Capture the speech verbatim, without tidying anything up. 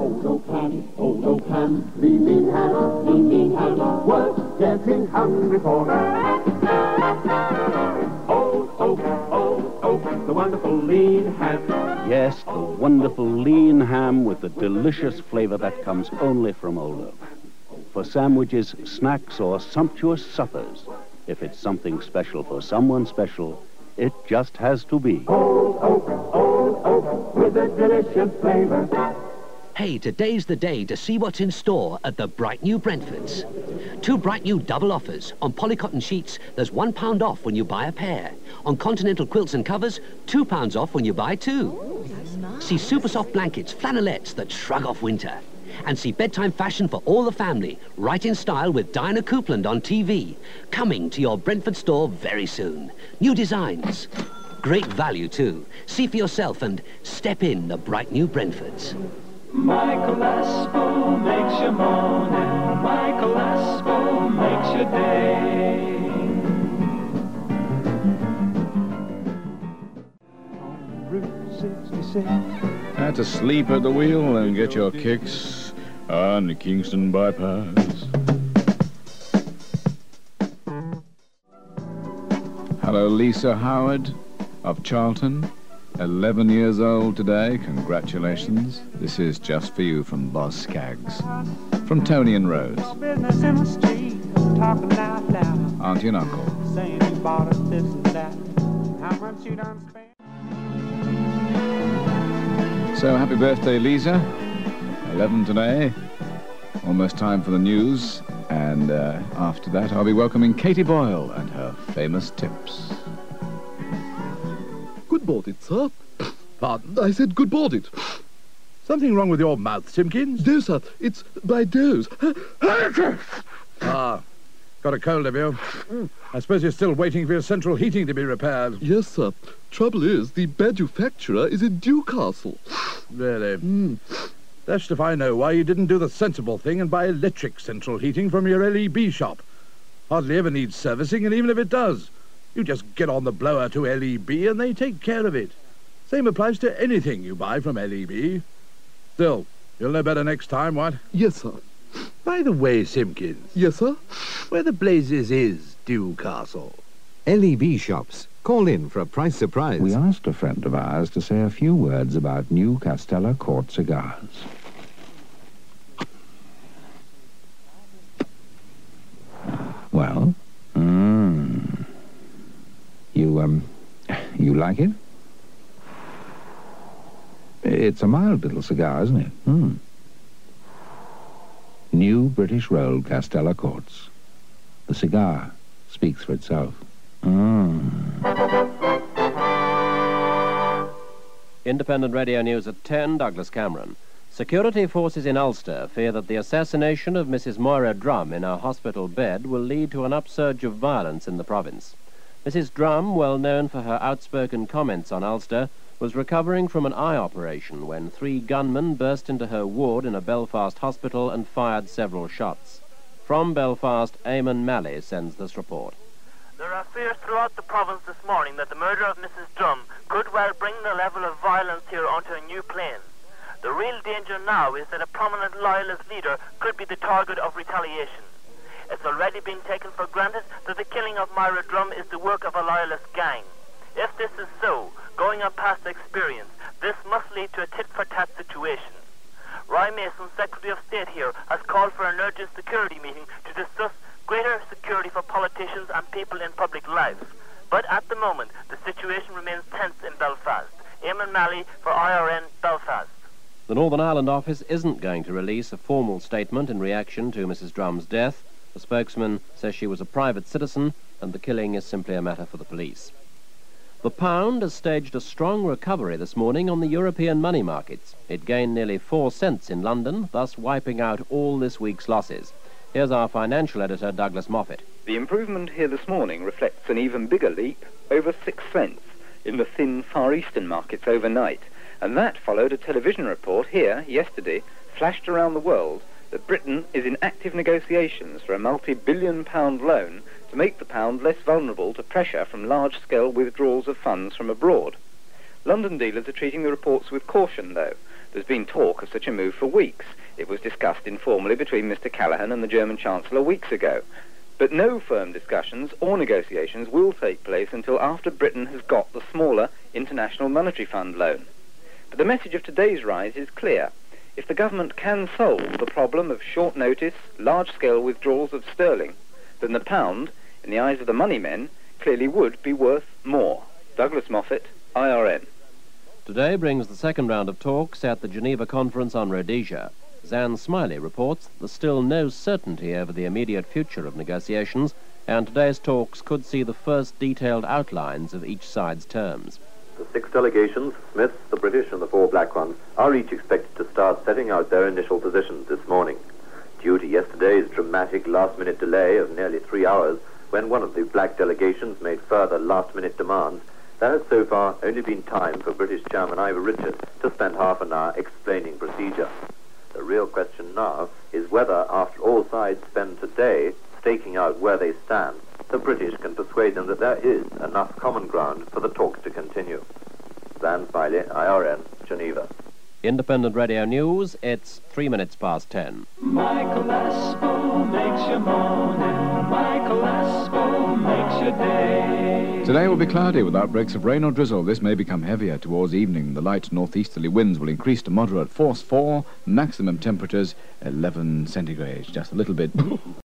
Old Oakham, Old Oakham, lean, lean ham, lean, lean ham, was getting hungry for. Old Oak, Old Oak, the wonderful lean ham. Yes, the wonderful lean ham with the delicious flavor that comes only from Old Oak. For sandwiches, snacks, or sumptuous suppers, if it's something special for someone special, it just has to be Old Oak, Old Oak, with a delicious flavor. Hey, today's the day to see what's in store at the bright new Brentfords. Two bright new double offers. On polycotton sheets, there's one pound off when you buy a pair. On continental quilts and covers, two pounds off when you buy two. Nice. See super soft blankets, flannelettes that shrug off winter. And see bedtime fashion for all the family, right in style with Diana Coupland on T V. Coming to your Brentford store very soon. New designs. Great value too. See for yourself and step in the bright new Brentfords. Michael Aspo makes your morning. Michael Aspo makes your day. On Route sixty-six. Had to sleep at the wheel and get your kicks on the Kingston bypass. Hello, Lisa Howard of Charlton. eleven years old today. Congratulations. This is just for you from Boz Skaggs. From Tony and Rose. Auntie and Uncle. Saying you bought us this and that. How much you done spent? So happy birthday, Lisa. eleven today. Almost time for the news. And uh, after that, I'll be welcoming Katie Boyle and her famous tips. Good morning, sir. Pardon, I said good morning. Something wrong with your mouth, Simpkins? No, sir, it's my nose. Ah, got a cold, have you? I suppose you're still waiting for your central heating to be repaired. Yes, sir. Trouble is, the manufacturer is in Newcastle. Really? Mm. Dashed if I know why you didn't do the sensible thing and buy electric central heating from your L E B shop. Hardly ever needs servicing, and even if it does, you just get on the blower to L E B and they take care of it. Same applies to anything you buy from L E B. Still, you'll know better next time, what? Yes, sir. By the way, Simpkins. Yes, sir? Where the blazes is Newcastle? L E B shops. Call in for a price surprise. We asked a friend of ours to say a few words about new Castella Court cigars. Well? Mmm. You, um, you like it? It's a mild little cigar, isn't it? Hmm. New British rolled Castella Courts. The cigar speaks for itself. Mm. Independent Radio News at ten, Douglas Cameron. Security forces in Ulster fear that the assassination of Missus Moira Drum in her hospital bed will lead to an upsurge of violence in the province. Missus Drum, well known for her outspoken comments on Ulster, was recovering from an eye operation when three gunmen burst into her ward in a Belfast hospital and fired several shots. From Belfast, Eamon Malley sends this report. There are fears throughout the province this morning that the murder of Missus Drum could well bring the level of violence here onto a new plane. The real danger now is that a prominent loyalist leader could be the target of retaliation. It's already been taken for granted that the killing of Moira Drum is the work of a loyalist gang. If this is so, going on past experience, this must lead to a tit-for-tat situation. Roy Mason, Secretary of State here, has called for an urgent security meeting to discuss greater security for politicians and people in public life. But at the moment, the situation remains tense in Belfast. Eamon Malley for I R N Belfast. The Northern Ireland office isn't going to release a formal statement in reaction to Missus Drum's death. The spokesman says she was a private citizen and the killing is simply a matter for the police. The pound has staged a strong recovery this morning on the European money markets. It gained nearly four cents in London, thus wiping out all this week's losses. Here's our financial editor, Douglas Moffat. The improvement here this morning reflects an even bigger leap, over six cents, in the thin Far Eastern markets overnight. And that followed a television report here, yesterday, flashed around the world, that Britain is in active negotiations for a multi-billion pound loan to make the pound less vulnerable to pressure from large-scale withdrawals of funds from abroad. London dealers are treating the reports with caution, though. There's been talk of such a move for weeks. It was discussed informally between Mister Callaghan and the German Chancellor weeks ago. But no firm discussions or negotiations will take place until after Britain has got the smaller International Monetary Fund loan. But the message of today's rise is clear. If the government can solve the problem of short-notice, large-scale withdrawals of sterling, then the pound, in the eyes of the money men, clearly would be worth more. Douglas Moffat, I R N. Today brings the second round of talks at the Geneva Conference on Rhodesia. Zan Smiley reports that there's still no certainty over the immediate future of negotiations, and today's talks could see the first detailed outlines of each side's terms. The six delegations, Smiths, the British and the four black ones, are each expected to start setting out their initial positions this morning. Due to yesterday's dramatic last-minute delay of nearly three hours, when one of the black delegations made further last-minute demands, there has so far only been time for British Chairman Ivor Richard to spend half an hour explaining procedure. The real question now is whether, after all sides spend today staking out where they stand, the British can persuade them that there is enough common ground for the talks to continue. Zan Smiley, I R N, Geneva. Independent Radio News, it's three minutes past ten. Michael Aspel makes you moan, and Michael Aspel makes your day. Today will be cloudy with outbreaks of rain or drizzle. This may become heavier towards evening. The light northeasterly winds will increase to moderate force four, maximum temperatures eleven centigrade, just a little bit.